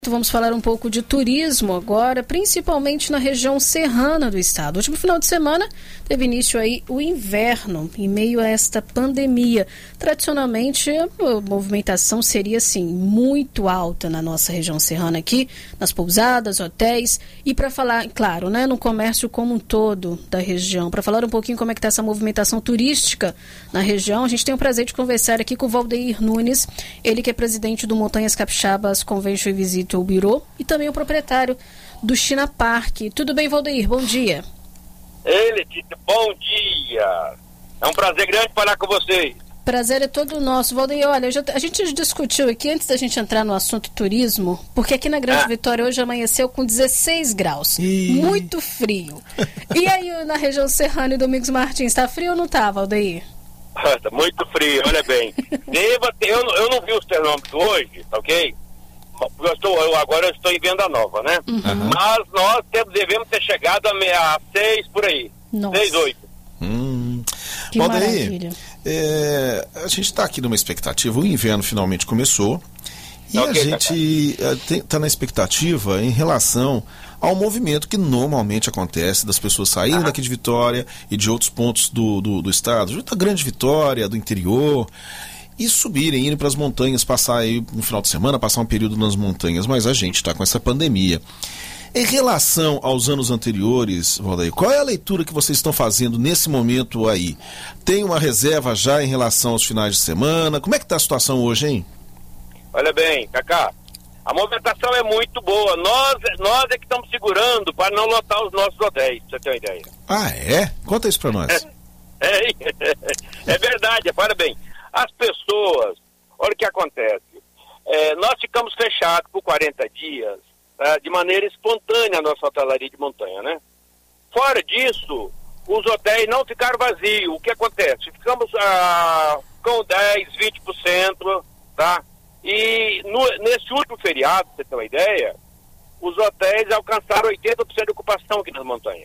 Vamos falar um pouco de turismo agora, principalmente na região serrana do estado. O último final de semana teve início aí o inverno, em meio a esta pandemia. Tradicionalmente, a movimentação seria, assim, muito alta na nossa região serrana aqui, nas pousadas, hotéis, e para falar, claro, né, no comércio como um todo da região. Para falar um pouquinho como é que está essa movimentação turística na região, a gente tem o prazer de conversar aqui com o Valdeir Nunes, ele que é presidente do Montanhas Capixabas Convention e Visita o Biro, e também o proprietário do China Park. Tudo bem, Valdeir? Bom dia. Letícia, bom dia. É um prazer grande falar com vocês. Prazer é todo nosso. Valdeir, olha, a gente discutiu aqui, antes da gente entrar no assunto turismo, porque aqui na Grande Vitória hoje amanheceu com 16 graus. Muito frio. E aí, na região serrana e Domingos Martins, está frio ou não está, Valdeir? Tá muito frio, olha bem. Eu não vi os termômetros hoje, tá ok? Agora eu estou em Venda Nova, né? Uhum. Mas nós devemos ter chegado a 6 por aí. 6, 8. Que maravilha. A gente está aqui numa expectativa, o inverno finalmente começou e a gente está na expectativa em relação ao movimento que normalmente acontece das pessoas saírem daqui de Vitória e de outros pontos do estado, junto à Grande Vitória, do interior, e subirem, irem para as montanhas, passar aí um final de semana, passar um período nas montanhas, mas a gente está com essa pandemia. Em relação aos anos anteriores, Valdeir, qual é a leitura que vocês estão fazendo nesse momento aí? Tem uma reserva já em relação aos finais de semana? Como é que está a situação hoje, hein? Olha bem, Cacá, a movimentação é muito boa. Nós é que estamos segurando para não lotar os nossos hotéis, pra você ter uma ideia. Ah, é? Conta isso para nós. É verdade, parabéns. As pessoas, olha o que acontece, nós ficamos fechados por 40 dias, de maneira espontânea a nossa hotelaria de montanha, né? Fora disso, os hotéis não ficaram vazios. O que acontece? Ficamos com 10, 20%, tá? E nesse último feriado, pra você ter uma ideia, os hotéis alcançaram 80% de ocupação aqui nas montanhas.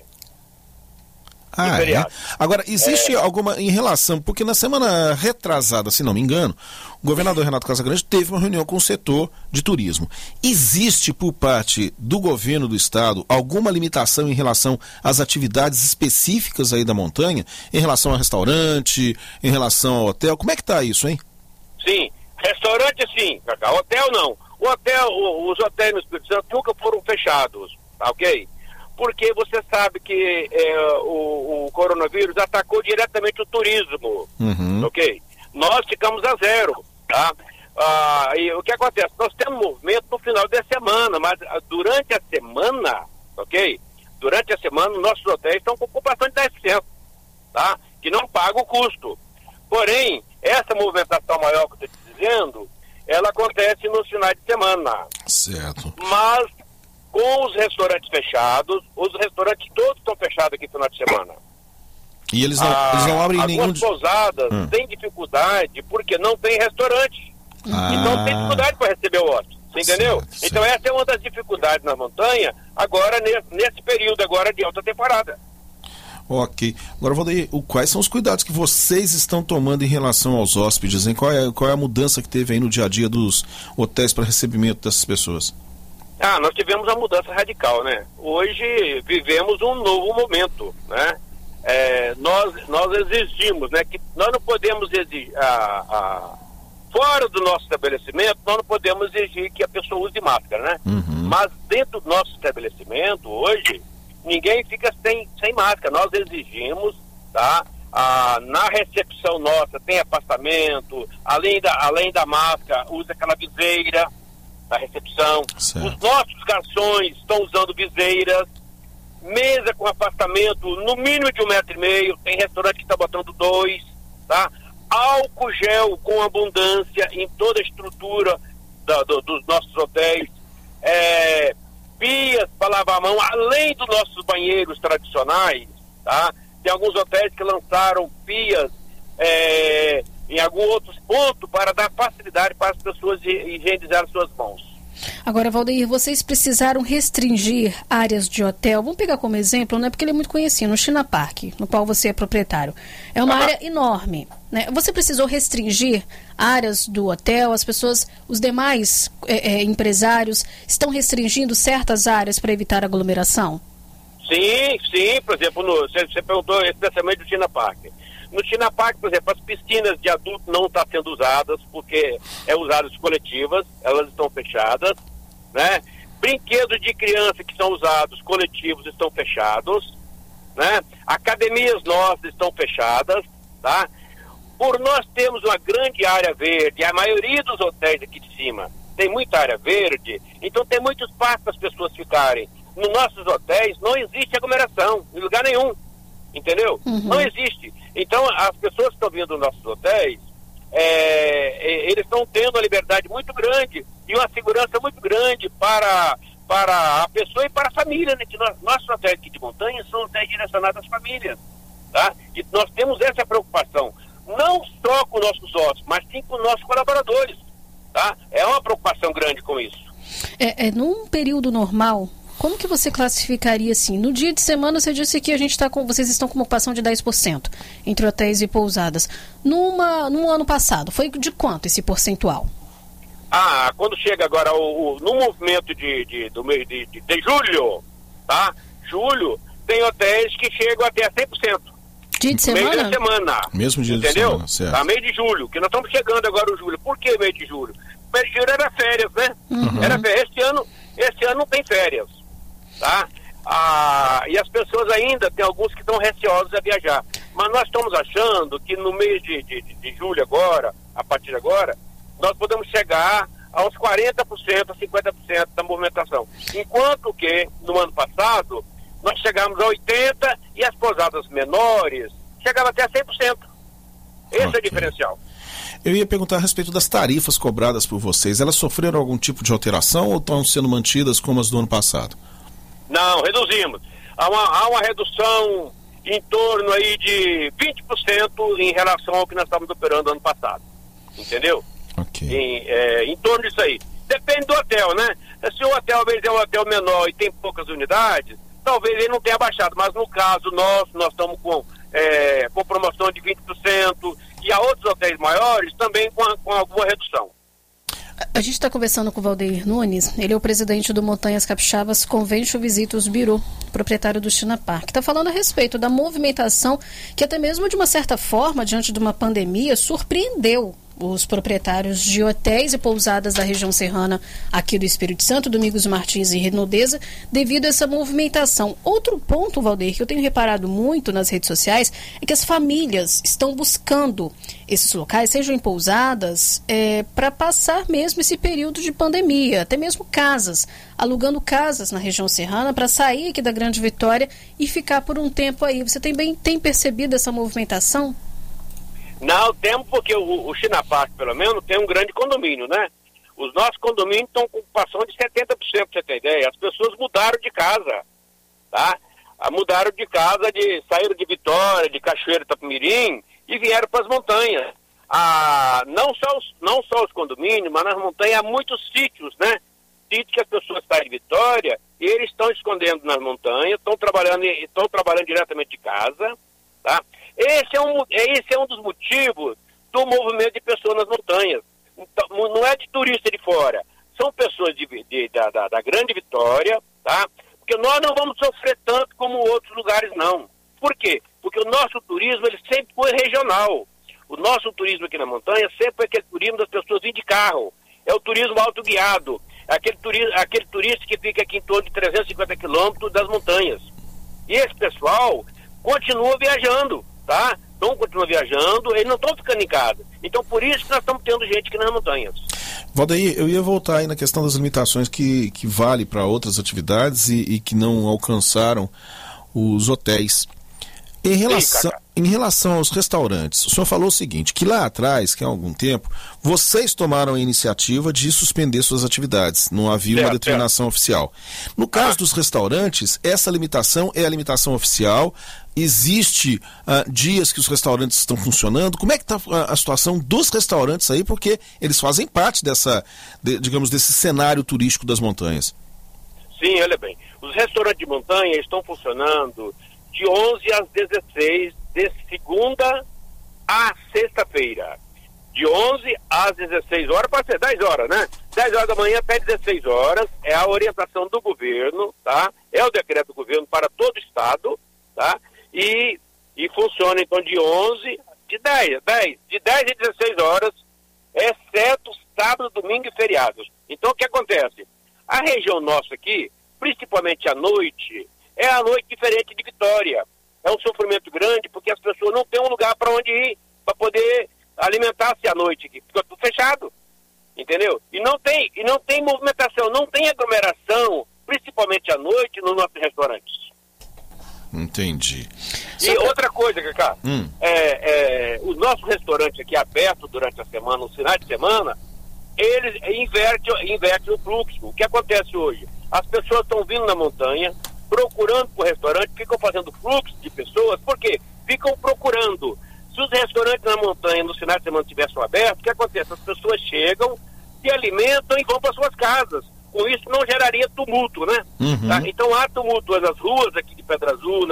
Agora, existe alguma em relação, porque na semana retrasada, se não me engano, o governador Renato Casagrande teve uma reunião com o setor de turismo. Existe por parte do governo do estado alguma limitação em relação às atividades específicas aí da montanha, em relação ao restaurante, em relação ao hotel? Como é que tá isso, hein? Sim, restaurante sim, Cacá. Hotel não. Os hotéis no Espírito Santo nunca foram fechados, tá ok? Porque você sabe que o coronavírus atacou diretamente o turismo, ok? Nós ficamos a zero, tá? E o que acontece? Nós temos movimento no final da semana, mas durante a semana, ok? Durante a semana, nossos hotéis estão com ocupação de 10%, tá? Que não paga o custo. Porém, essa movimentação maior que eu estou te dizendo, ela acontece nos finais de semana. Certo. Mas com os restaurantes fechados, os restaurantes todos estão fechados aqui no final de semana. E eles não abrem nenhum... Algumas pousadas têm dificuldade porque não tem restaurante. Então tem dificuldade para receber o hóspede, você entendeu? Certo. Então essa é uma das dificuldades na montanha, agora nesse período agora de alta temporada. Ok. Agora, Valdeir, quais são os cuidados que vocês estão tomando em relação aos hóspedes, hein? Qual é a mudança que teve aí no dia a dia dos hotéis para recebimento dessas pessoas? Nós tivemos uma mudança radical, né? Hoje vivemos um novo momento, né? Nós exigimos, né? Que nós não podemos exigir, fora do nosso estabelecimento, nós não podemos exigir que a pessoa use máscara, né? Mas dentro do nosso estabelecimento, hoje, ninguém fica sem máscara. Nós exigimos, tá? Na recepção nossa tem afastamento, além da máscara, usa aquela viseira na recepção. Certo. Os nossos garçons estão usando viseiras, mesa com afastamento no mínimo de 1,5 metro, tem restaurante que está botando 2, tá? Álcool gel com abundância em toda a estrutura dos nossos hotéis, pias para lavar a mão, além dos nossos banheiros tradicionais, tá? Tem alguns hotéis que lançaram pias em algum outro ponto para dar facilidade para as pessoas higienizar suas mãos. Agora, Valdeir, vocês precisaram restringir áreas de hotel. Vamos pegar como exemplo, né? Porque ele é muito conhecido, o China Park, no qual você é proprietário. É uma área enorme, né? Você precisou restringir áreas do hotel? As pessoas, os demais empresários estão restringindo certas áreas para evitar aglomeração? Sim, por exemplo, você perguntou especialmente do China Park. No China Park, por exemplo, as piscinas de adulto não estão sendo usadas porque usadas coletivas, elas estão fechadas, né? Brinquedos de criança que são usados coletivos estão fechados, né? Academias nossas estão fechadas, tá? Por nós termos uma grande área verde, a maioria dos hotéis aqui de cima tem muita área verde, então tem muito espaço para as pessoas ficarem. Nos nossos hotéis não existe aglomeração, em lugar nenhum, entendeu? Não existe. Então, as pessoas que estão vindo nos nossos hotéis, eles estão tendo uma liberdade muito grande e uma segurança muito grande para a pessoa e para a família, né? Que nossos hotéis aqui de montanha são hotéis direcionados às famílias, tá? E nós temos essa preocupação, não só com nossos hóspedes, mas sim com nossos colaboradores, tá? É uma preocupação grande com isso. Num período normal, como que você classificaria assim? No dia de semana você disse que vocês estão com uma ocupação de 10% entre hotéis e pousadas. No ano passado, foi de quanto esse percentual? Quando chega agora no movimento do mês de julho, tá? Julho, tem hotéis que chegam até 100%. Dia de semana? Mês de semana. Mesmo dia de semana, certo. Tá, mês de julho, que nós estamos chegando agora o julho. Por que mês de julho? Mês de julho era férias, né? Era férias. Esse ano não tem férias. Tá? E as pessoas ainda, tem alguns que estão receosos a viajar, mas nós estamos achando que no mês de julho agora, a partir de agora, nós podemos chegar aos 40%, a 50% da movimentação, enquanto que no ano passado nós chegamos a 80% e as pousadas menores chegavam até a 100%. Esse é o diferencial. Eu ia perguntar a respeito das tarifas cobradas por vocês. Elas sofreram algum tipo de alteração ou estão sendo mantidas como as do ano passado? Não, reduzimos. Há uma redução em torno aí de 20% em relação ao que nós estávamos operando ano passado. Entendeu? Ok. Em torno disso aí. Depende do hotel, né? Se o hotel, às vezes, é um hotel menor e tem poucas unidades, talvez ele não tenha baixado. Mas no caso nós estamos com promoção de 20% e há outros hotéis maiores também com alguma redução. A gente está conversando com o Valdeir Nunes, ele é o presidente do Montanhas Capixabas Convention Visitos Bureau, proprietário do China Park. Está falando a respeito da movimentação que até mesmo de uma certa forma, diante de uma pandemia, surpreendeu os proprietários de hotéis e pousadas da região serrana aqui do Espírito Santo, Domingos Martins e Redondeza, devido a essa movimentação. Outro ponto, Valdeir, que eu tenho reparado muito nas redes sociais, é que as famílias estão buscando esses locais, sejam em pousadas, para passar mesmo esse período de pandemia, até mesmo casas, alugando casas na região serrana para sair aqui da Grande Vitória e ficar por um tempo aí. Você também tem percebido essa movimentação? Não, temos, porque o China Park, pelo menos, tem um grande condomínio, né? Os nossos condomínios estão com ocupação de 70%, pra você ter ideia. As pessoas mudaram de casa, tá? Mudaram de casa, saíram de Vitória, de Cachoeira, Itapemirim e vieram para as montanhas. Não só os condomínios, mas nas montanhas há muitos sítios, né? Sítios que as pessoas saem de Vitória e eles estão escondendo nas montanhas, estão trabalhando diretamente de casa, tá? Esse é um dos motivos do movimento de pessoas nas montanhas. Então, não é de turista de fora, são pessoas da Grande Vitória, tá? Porque nós não vamos sofrer tanto como outros lugares, não. Por quê? Porque o nosso turismo, ele sempre foi regional. O nosso turismo aqui na montanha sempre foi aquele turismo das pessoas vindo de carro. É o turismo autoguiado. Aquele turista que fica aqui em torno de 350 quilômetros das montanhas. E esse pessoal continua viajando, tá? Então continua viajando, eles não estão ficando em casa. Então por isso que nós estamos tendo gente aqui nas montanhas. Valdeir, eu ia voltar aí na questão das limitações que vale para outras atividades e que não alcançaram os hotéis. Em relação aos restaurantes, o senhor falou o seguinte, que lá atrás, que há algum tempo, vocês tomaram a iniciativa de suspender suas atividades, não havia uma determinação oficial. No caso dos restaurantes, essa limitação é a limitação oficial, existe dias que os restaurantes estão funcionando, como é que está a situação dos restaurantes aí, porque eles fazem parte desse cenário turístico das montanhas? Sim, olha bem, os restaurantes de montanha estão funcionando de 11 às 16, de segunda a sexta-feira. De 11 às 16 horas, pode ser 10 horas, né? 10 horas da manhã até 16 horas, é a orientação do governo, tá? É o decreto do governo para todo o estado, tá? E funciona, então, de 10 e 16 horas, exceto sábado, domingo e feriados. Então, o que acontece? A região nossa aqui, principalmente à noite, é a noite diferente de Vitória. É um sofrimento grande porque as pessoas não têm um lugar para onde ir, para poder alimentar-se à noite aqui. Fica tudo fechado, entendeu? E não tem movimentação, não tem aglomeração, principalmente à noite, nos nossos restaurantes. Entendi. E outra coisa, Cacá, os nossos restaurantes aqui abertos durante a semana, no final de semana, eles invertem o fluxo. O que acontece hoje? As pessoas estão vindo na montanha, procurando por restaurante, ficam fazendo fluxo de pessoas, porque ficam procurando. Se os restaurantes na montanha, no final de semana, estivessem abertos, o que acontece? As pessoas chegam, se alimentam e vão para suas casas. Com isso não geraria tumulto, né? Uhum. Tá? Então há tumulto nas ruas aqui de Pedra Azul,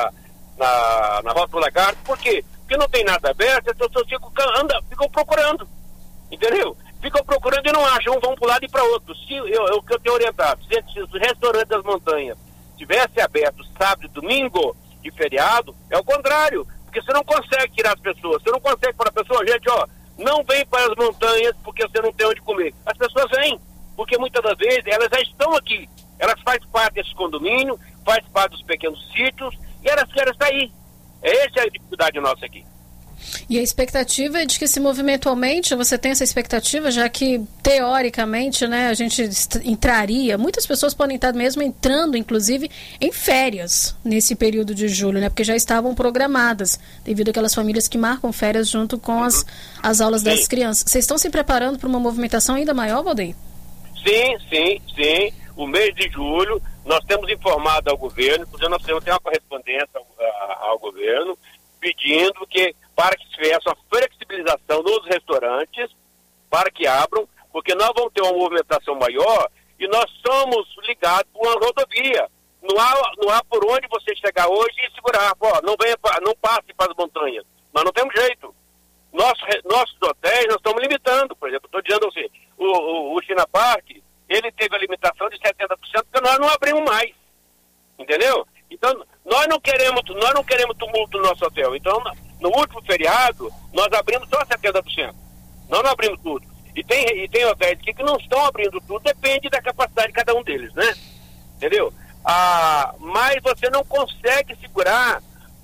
na Rota do Lagarto. Por quê? Porque não tem nada aberto, as pessoas ficam procurando. Entendeu? Ficam procurando e não acham, vão para um lado e para outro. O que eu tenho orientado, se os restaurantes das montanhas tivesse aberto sábado e domingo e feriado, é o contrário, porque você não consegue tirar as pessoas, você não consegue falar para a pessoa, gente, não vem para as montanhas porque você não tem onde comer. As pessoas vêm, porque muitas das vezes elas já estão aqui, elas fazem parte desse condomínio, fazem parte dos pequenos sítios e elas querem sair. Essa é a dificuldade nossa aqui. E a expectativa é de que esse movimento aumente? Você tem essa expectativa, já que, teoricamente, né, a gente entraria, muitas pessoas podem estar mesmo entrando, inclusive, em férias nesse período de julho, né, porque já estavam programadas, devido àquelas famílias que marcam férias junto com as aulas das crianças. Vocês estão se preparando para uma movimentação ainda maior, Valdeir? Sim. O mês de julho, nós temos informado ao governo, inclusive nós temos uma correspondência ao governo, pedindo para que se faça uma flexibilização nos restaurantes, para que abram, porque nós vamos ter uma movimentação maior e nós somos ligados por uma rodovia. Não há por onde você chegar hoje e segurar. Não passe para as montanhas. Nós não temos jeito. Nossos hotéis nós estamos limitando. Por exemplo, estou dizendo assim, o China Park, ele teve a limitação de 70%, porque nós não abrimos mais. Entendeu? Então, nós não queremos tumulto no nosso hotel. Então, no último feriado, nós abrimos só 70%. Nós não abrimos tudo. E tem hotéis aqui que não estão abrindo tudo, depende da capacidade de cada um deles, né? Entendeu? Mas você não consegue segurar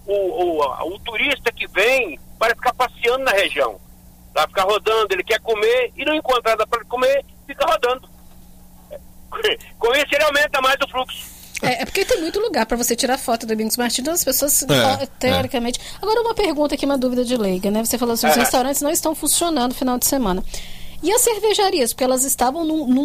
o turista que vem para ficar passeando na região. Para ficar rodando, ele quer comer e não encontra nada para comer, fica rodando. Com isso, ele aumenta mais o fluxo. É porque tem muito lugar para você tirar foto do Domingos Martins, então as pessoas, teoricamente... Agora, uma pergunta aqui, uma dúvida de leiga, né? Você falou assim, os restaurantes não estão funcionando no final de semana. E as cervejarias? Porque elas estavam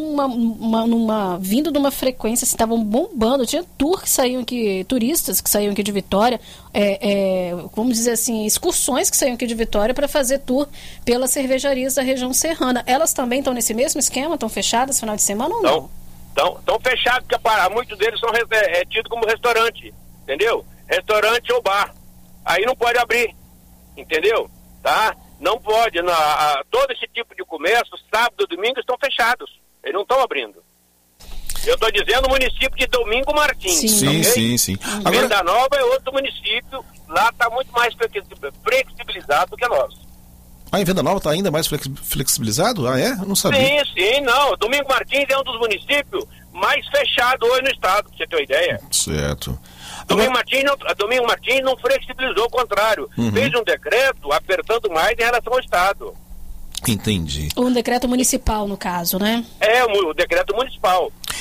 vindo de uma frequência, estavam bombando. Tinha turistas que saíam aqui de Vitória, vamos dizer assim, excursões que saíam aqui de Vitória para fazer tour pelas cervejarias da região serrana. Elas também estão nesse mesmo esquema? Estão fechadas no final de semana ou não? Estão fechados, porque muitos deles são tidos como restaurante, entendeu? Restaurante ou bar. Aí não pode abrir, entendeu? Tá? Não pode. Todo esse tipo de comércio, sábado e domingo, estão fechados. Eles não estão abrindo. Eu estou dizendo o município de Domingo Martins. Sim. Agora... Venda Nova é outro município, lá está muito mais flexibilizado do que nós. Em Venda Nova está ainda mais flexibilizado? Eu não sabia. Sim, não. Domingo Martins é um dos municípios mais fechados hoje no estado, pra você ter uma ideia. Certo. Domingo Martins não flexibilizou, ao contrário. Fez um decreto apertando mais em relação ao estado. Entendi. Um decreto municipal, no caso, né? O decreto municipal.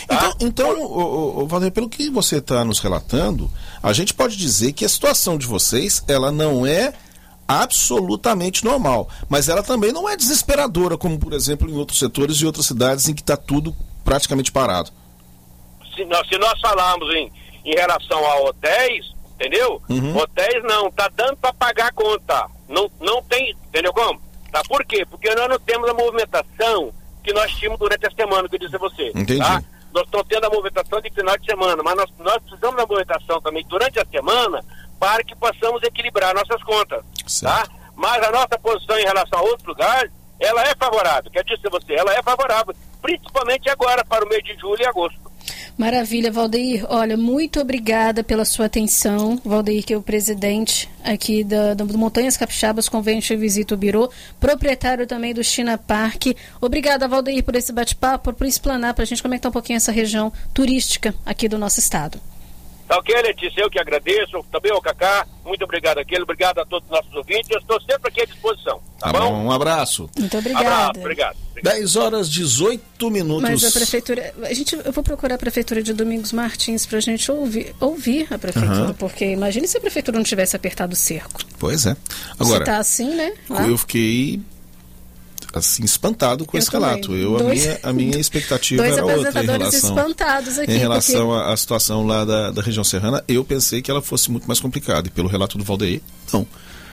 Tá? Então, Valdeir, pelo que você está nos relatando, a gente pode dizer que a situação de vocês, ela não é absolutamente normal, mas ela também não é desesperadora, como, por exemplo, em outros setores e outras cidades em que está tudo praticamente parado. Se nós falarmos em relação a hotéis, entendeu? Hotéis não, tá dando para pagar a conta. Não tem, entendeu como? Tá, por quê? Porque nós não temos a movimentação que nós tínhamos durante a semana, que eu disse a você. Entendi. Tá? Nós estamos tendo a movimentação de final de semana, mas nós precisamos da movimentação também durante a semana para que possamos equilibrar nossas contas. Tá? Mas a nossa posição em relação a outros lugares, ela é favorável. Quer dizer a você, ela é favorável, principalmente agora, para o mês de julho e agosto. Maravilha, Valdeir. Olha, muito obrigada pela sua atenção. Valdeir, que é o presidente aqui do Montanhas Capixabas Convention e Visita o Birô, proprietário também do China Park. Obrigada, Valdeir, por esse bate-papo, por explanar para a gente como é que está um pouquinho essa região turística aqui do nosso estado. Tá ok, Letícia, eu que agradeço, também ao Cacá, muito obrigado aquele, obrigado a todos os nossos ouvintes, eu estou sempre aqui à disposição, tá bom? Um abraço. Muito obrigada. Abraço, obrigado. 10h18. Mas a prefeitura, eu vou procurar a prefeitura de Domingos Martins para a gente ouvir a prefeitura, porque imagine se a prefeitura não tivesse apertado o cerco. Pois é. Agora, se tá assim, né? Lá. Eu fiquei assim espantado com esse relato. A minha expectativa era outra em relação à situação lá da região serrana. Eu pensei que ela fosse muito mais complicada, e pelo relato do Valdeir, não.